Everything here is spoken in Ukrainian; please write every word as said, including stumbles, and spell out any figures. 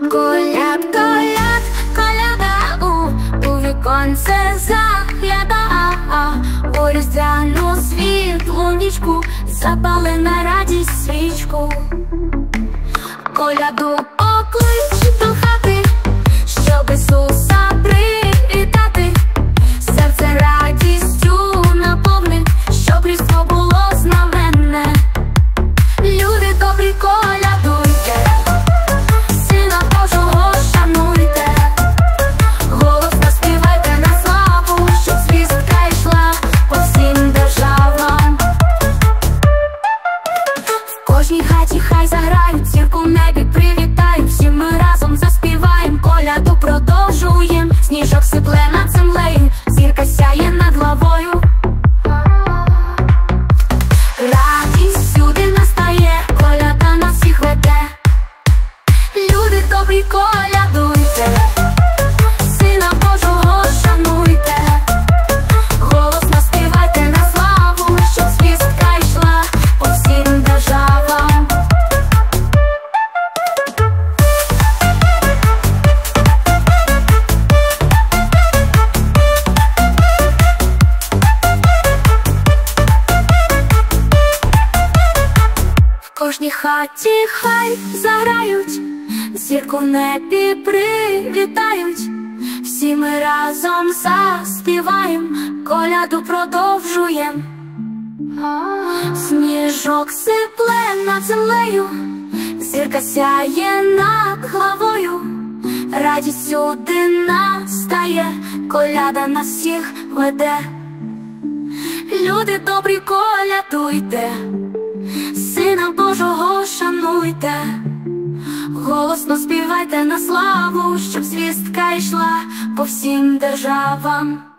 Коляд, коляд, коляда, у, у віконце загляда, у різдвяну світлу нічку запали на радість свічку. Коляду поклич до хати, щоб Ісуса привітати, серце радістю наповни, щоб різдво було знаменне. Люди добрі, колядуйте, Сина Божого шануйте, голосно співайте на славу, щоб звістка йшла по всім державам. В кожній хаті хай заграють, зірку в небі привітають, всі ми разом заспіваєм, коляду продовжуєм. Сніжок сипле над землею, зірка сяє над головою. Радість всюди настає, коляда нас всіх веде. Люди добрі, колядуйте, Сина Божого шануйте, голосно співайте на славу, щоб звістка йшла по всім державам. В кожній хаті хай заграють, зірку в небі привітають, всі ми разом заспіваєм, коляду продовжуєм. Сніжок сипле над землею, зірка сяє над головою. Радість сюди настає, коляда нас всіх веде. Люди добрі, колядуйте, Сина Божого шануйте, голосно співайте на славу, щоб звістка йшла по всім державам.